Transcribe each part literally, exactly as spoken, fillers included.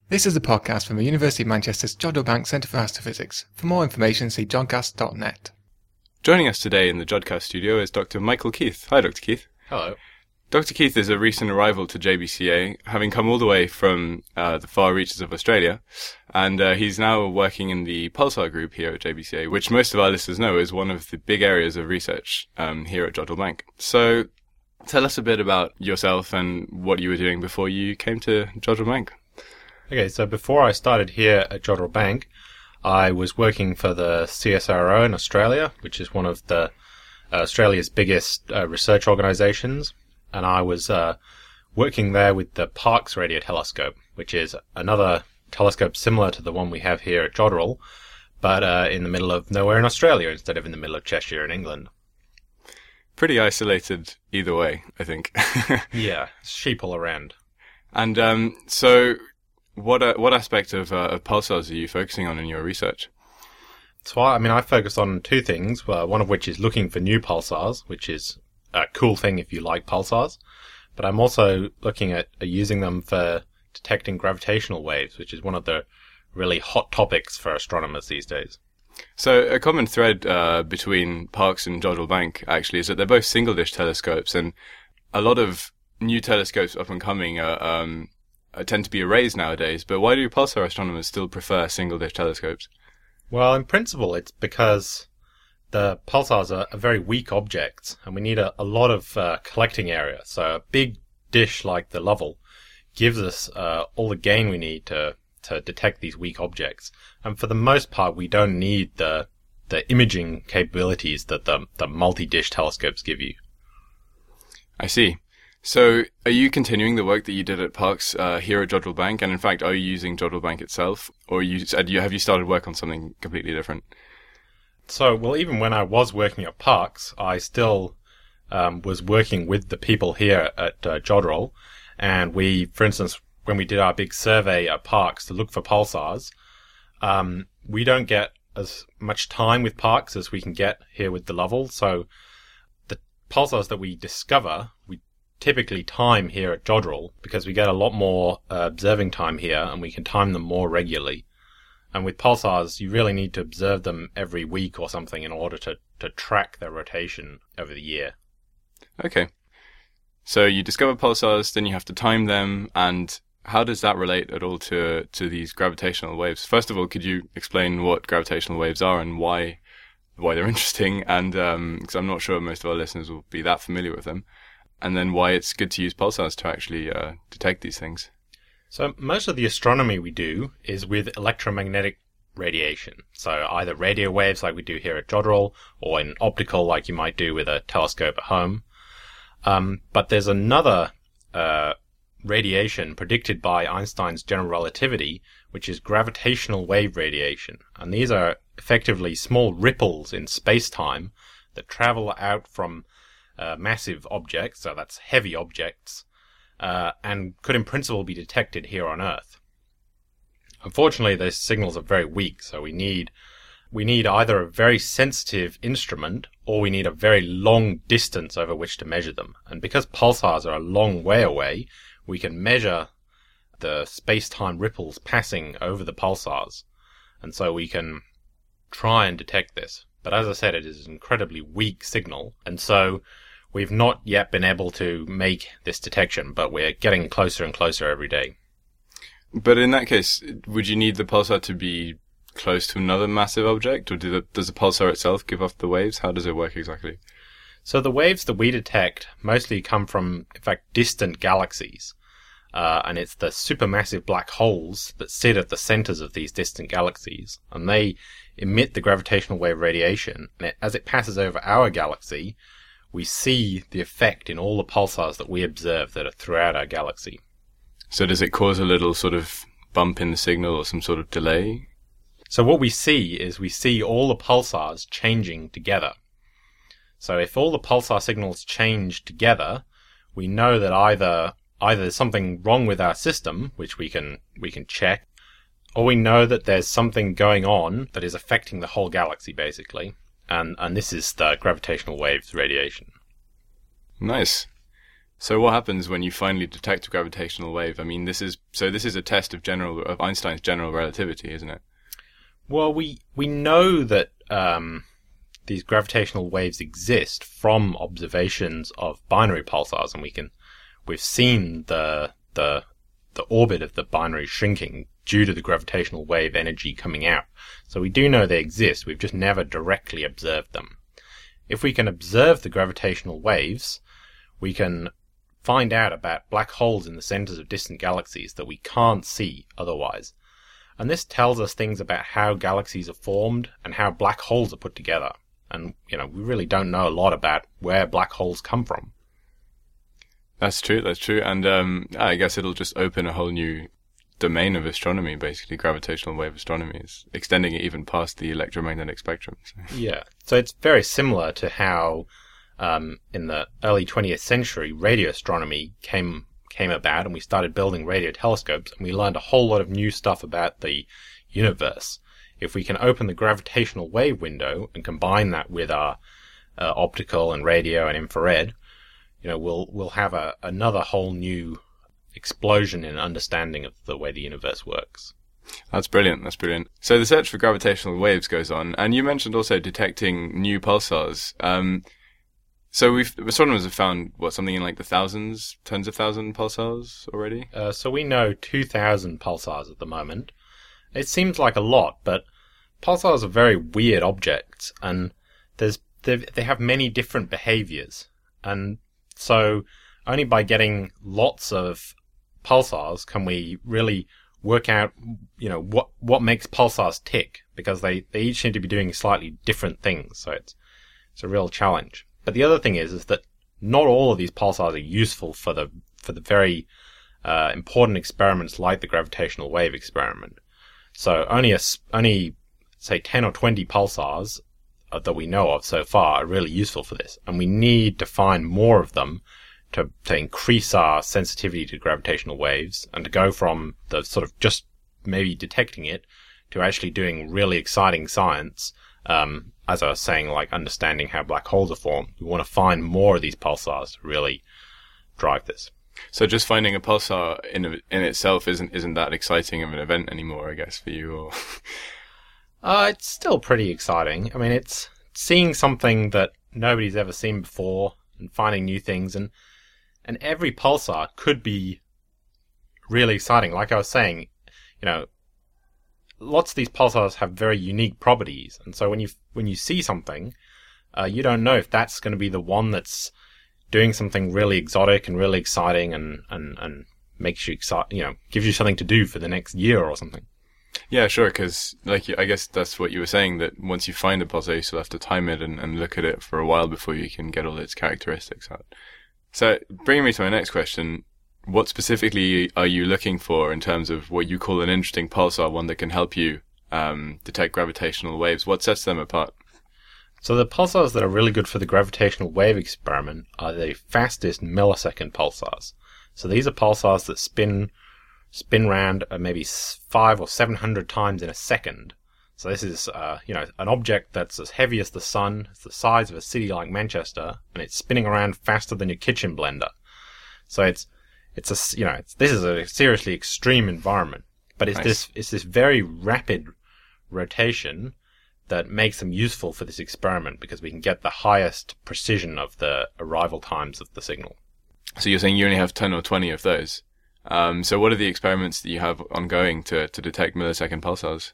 This is a podcast from the University of Manchester's Jodrell Bank Centre for Astrophysics. For more information, see jodcast dot net. Joining us today in the Jodcast studio is Doctor Michael Keith. Hi, Doctor Keith. Hello. Doctor Keith is a recent arrival to J B C A, having come all the way from uh, the far reaches of Australia, and uh, he's now working in the Pulsar group here at J B C A, which most of our listeners know is one of the big areas of research um, here at Jodrell Bank. So, tell us a bit about yourself and what you were doing before you came to Jodrell Bank. Okay, so before I started here at Jodrell Bank, I was working for the C S R O in Australia, which is one of the uh, Australia's biggest uh, research organisations, and I was uh, working there with the Parkes Radio Telescope, which is another telescope similar to the one we have here at Jodrell, but uh, in the middle of nowhere in Australia instead of in the middle of Cheshire in England. Pretty isolated either way, I think. Yeah, sheep all around. And um, so... What uh, what aspect of, uh, of pulsars are you focusing on in your research? So, I mean, I focus on two things, uh, one of which is looking for new pulsars, which is a cool thing if you like pulsars. But I'm also looking at uh, using them for detecting gravitational waves, which is one of the really hot topics for astronomers these days. So a common thread uh, between Parkes and Jodrell Bank, actually, is that they're both single-dish telescopes, and a lot of new telescopes up and coming are... Um, tend to be arrays nowadays, but why do pulsar astronomers still prefer single-dish telescopes? Well, in principle, it's because the pulsars are, are very weak objects, and we need a, a lot of uh, collecting area. So a big dish like the Lovell gives us uh, all the gain we need to, to detect these weak objects. And for the most part, we don't need the the imaging capabilities that the, the multi-dish telescopes give you. I see. So, are you continuing the work that you did at Parkes uh, here at Jodrell Bank? And in fact, are you using Jodrell Bank itself? Or you, have you started work on something completely different? So, well, even when I was working at Parkes, I still um, was working with the people here at uh, Jodrell. And we, for instance, when we did our big survey at Parkes to look for pulsars, um, we don't get as much time with Parkes as we can get here with the Lovell. So, the pulsars that we discover, we typically time here at Jodrell because we get a lot more uh, observing time here and we can time them more regularly. And with pulsars, you really need to observe them every week or something in order to, to track their rotation over the year. Okay. So you discover pulsars, then you have to time them, and how does that relate at all to, to these gravitational waves? First of all, could you explain what gravitational waves are and why why they're interesting? And um, because I'm not sure most of our listeners will be that familiar with them. And then why it's good to use pulsars to actually uh, detect these things. So most of the astronomy we do is with electromagnetic radiation. So either radio waves like we do here at Jodrell, or in optical like you might do with a telescope at home. Um, but there's another uh, radiation predicted by Einstein's general relativity, which is gravitational wave radiation. And these are effectively small ripples in space-time that travel out from Uh, massive objects, so that's heavy objects, uh, and could in principle be detected here on Earth. Unfortunately, those signals are very weak, so we need we need either a very sensitive instrument or we need a very long distance over which to measure them. And because pulsars are a long way away, we can measure the space-time ripples passing over the pulsars, and so we can try and detect this. But as I said, it is an incredibly weak signal, and so we've not yet been able to make this detection, but we're getting closer and closer every day. But in that case, would you need the pulsar to be close to another massive object, or do the, does the pulsar itself give off the waves? How does it work exactly? So the waves that we detect mostly come from, in fact, distant galaxies. Uh, and it's the supermassive black holes that sit at the centers of these distant galaxies, and they emit the gravitational wave radiation. And it, as it passes over our galaxy, we see the effect in all the pulsars that we observe that are throughout our galaxy. So does it cause a little sort of bump in the signal or some sort of delay? So what we see is we see all the pulsars changing together. So if all the pulsar signals change together, we know that either either there's something wrong with our system, which we can we can check, or we know that there's something going on that is affecting the whole galaxy, basically. And and this is the gravitational waves radiation. Nice. So what happens when you finally detect a gravitational wave? I mean, this is so this is a test of general of Einstein's general relativity, isn't it? Well, we we know that um, these gravitational waves exist from observations of binary pulsars, and we can we've seen the the the orbit of the binary shrinking due to the gravitational wave energy coming out. So we do know they exist. We've just never directly observed them. If we can observe the gravitational waves, we can find out about black holes in the centers of distant galaxies that we can't see otherwise. And this tells us things about how galaxies are formed and how black holes are put together. And, you know, we really don't know a lot about where black holes come from. That's true, that's true. And um, I guess it'll just open a whole new domain of astronomy, basically. Gravitational wave astronomy is extending it even past the electromagnetic spectrum. So. Yeah. So it's very similar to how um, in the early twentieth century, radio astronomy came came about, and we started building radio telescopes, and we learned a whole lot of new stuff about the universe. If we can open the gravitational wave window and combine that with our uh, optical and radio and infrared, you know, we'll we'll have a another whole new explosion in understanding of the way the universe works. That's brilliant. That's brilliant. So the search for gravitational waves goes on, and you mentioned also detecting new pulsars. Um, so we've astronomers have found what something in like the thousands, tens of thousand pulsars already. Uh, so we know two thousand pulsars at the moment. It seems like a lot, but pulsars are very weird objects, and there's they have many different behaviors, and so only by getting lots of pulsars can we really work out, you know, what what makes pulsars tick, because they, they each seem to be doing slightly different things. So it's it's a real challenge. But the other thing is is that not all of these pulsars are useful for the for the very uh, important experiments like the gravitational wave experiment. So only a only say ten or twenty pulsars that we know of so far are really useful for this, and we need to find more of them to to increase our sensitivity to gravitational waves, and to go from the sort of just maybe detecting it to actually doing really exciting science. Um, as I was saying, like understanding how black holes are formed. We want to find more of these pulsars to really drive this. So just finding a pulsar in in itself isn't isn't that exciting of an event anymore, I guess, for you? Or uh, it's still pretty exciting. I mean, it's seeing something that nobody's ever seen before and finding new things, and and every pulsar could be really exciting. Like I was saying, you know, lots of these pulsars have very unique properties, and so when you when you see something, uh, you don't know if that's going to be the one that's doing something really exotic and really exciting, and and and makes you excited, you know, gives you something to do for the next year or something. Yeah, sure, because like you, I guess that's what you were saying, that once you find a pulsar, you still have to time it and, and look at it for a while before you can get all its characteristics out. So, bringing me to my next question, what specifically are you looking for in terms of what you call an interesting pulsar, one that can help you um, detect gravitational waves? What sets them apart? So the pulsars that are really good for the gravitational wave experiment are the fastest millisecond pulsars. So these are pulsars that spin spin round uh, maybe five or seven hundred times in a second. So this is, uh, you know, an object that's as heavy as the sun, it's the size of a city like Manchester, and it's spinning around faster than your kitchen blender. So it's, it's a, you know, it's, this is a seriously extreme environment, but it's Nice. this, it's this very rapid rotation that makes them useful for this experiment, because we can get the highest precision of the arrival times of the signal. So you're saying you only have ten or twenty of those. Um, so what are the experiments that you have ongoing to, to detect millisecond pulsars?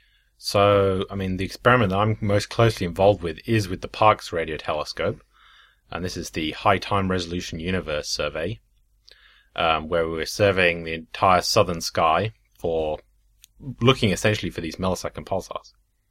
So, I mean, the experiment that I'm most closely involved with is with the Parkes Radio Telescope, and this is the High Time Resolution Universe Survey, um, where we're surveying the entire southern sky for looking essentially for these millisecond pulsars.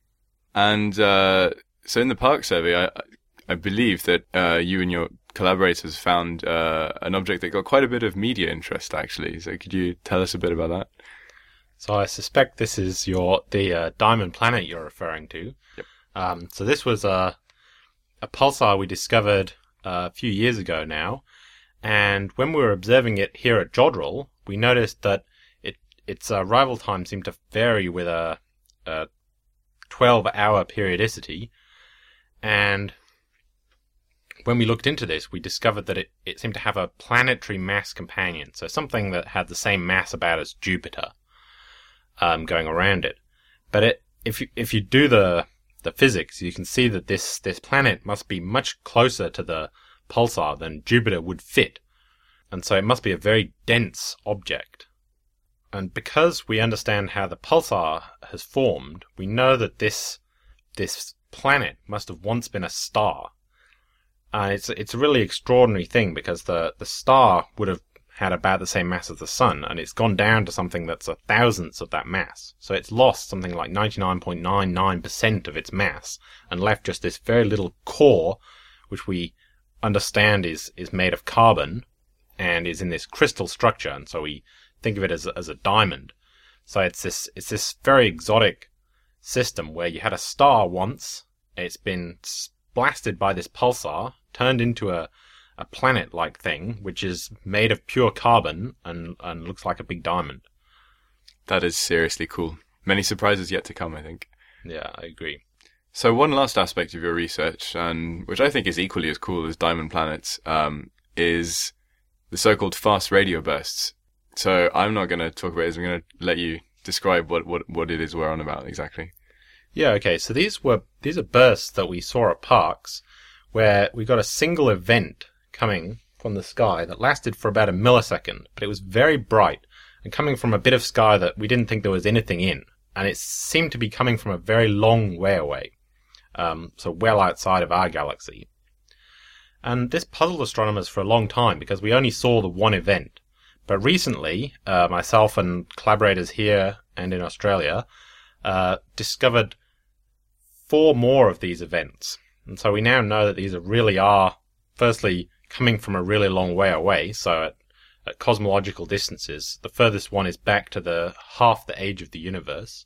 And uh, so in the Parkes survey, I, I believe that uh, you and your collaborators found uh, an object that got quite a bit of media interest, actually. So could you tell us a bit about that? So I suspect this is your the uh, Diamond Planet you're referring to. Yep. Um, so this was a a pulsar we discovered uh, a few years ago now, and when we were observing it here at Jodrell, we noticed that it its uh, arrival time seemed to vary with a, a twelve hour periodicity, and when we looked into this, we discovered that it, it seemed to have a planetary mass companion, so something that had the same mass about as Jupiter um, going around it. But it, if you, if you do the the physics, you can see that this, this planet must be much closer to the pulsar than Jupiter would fit. And so it must be a very dense object. And because we understand how the pulsar has formed, we know that this this planet must have once been a star. And it's it's a really extraordinary thing, because the, the star would have had about the same mass as the sun, and it's gone down to something that's a thousandth of that mass. So it's lost something like ninety-nine point nine nine percent of its mass and left just this very little core, which we understand is, is made of carbon and is in this crystal structure, and so we think of it as a, as a diamond. So it's this it's this very exotic system where you had a star once, it's been blasted by this pulsar, turned into a a planet-like thing, which is made of pure carbon and, and looks like a big diamond. That is seriously cool. Many surprises yet to come, I think. Yeah, I agree. So one last aspect of your research, and which I think is equally as cool as diamond planets, um, is the so-called fast radio bursts. So I'm not going to talk about this. I'm going to let you describe what, what, what it is we're on about exactly. Yeah, okay. So these were these are bursts that we saw at Parkes, where we got a single event coming from the sky that lasted for about a millisecond, but it was very bright and coming from a bit of sky that we didn't think there was anything in, and it seemed to be coming from a very long way away, um, so well outside of our galaxy. And this puzzled astronomers for a long time because we only saw the one event. But recently, uh, myself and collaborators here and in Australia uh, discovered four more of these events. And so we now know that these are really are, firstly, coming from a really long way away, so at, at cosmological distances. The furthest one is back to the half the age of the universe.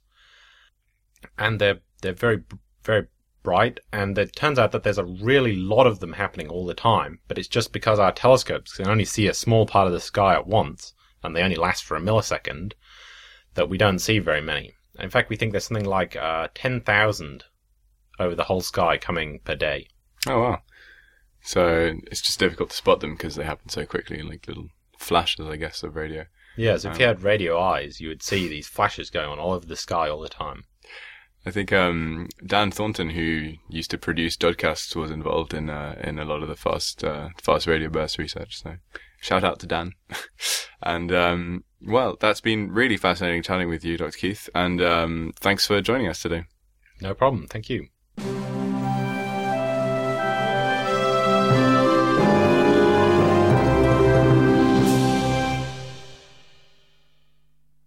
And they're they're very, very bright, and it turns out that there's a really lot of them happening all the time, but it's just because our telescopes can only see a small part of the sky at once, and they only last for a millisecond, that we don't see very many. In fact, we think there's something like uh, ten thousand over the whole sky coming per day. Oh, wow. So it's just difficult to spot them because they happen so quickly, like little flashes, I guess, of radio. Yeah, so if Um, you had radio eyes, you would see these flashes going on all over the sky all the time. I think um, Dan Thornton, who used to produce Dodcasts, was involved in uh, in a lot of the fast uh, fast radio burst research. So shout out to Dan. And um, well, that's been really fascinating chatting with you, Doctor Keith. And um, thanks for joining us today. No problem. Thank you.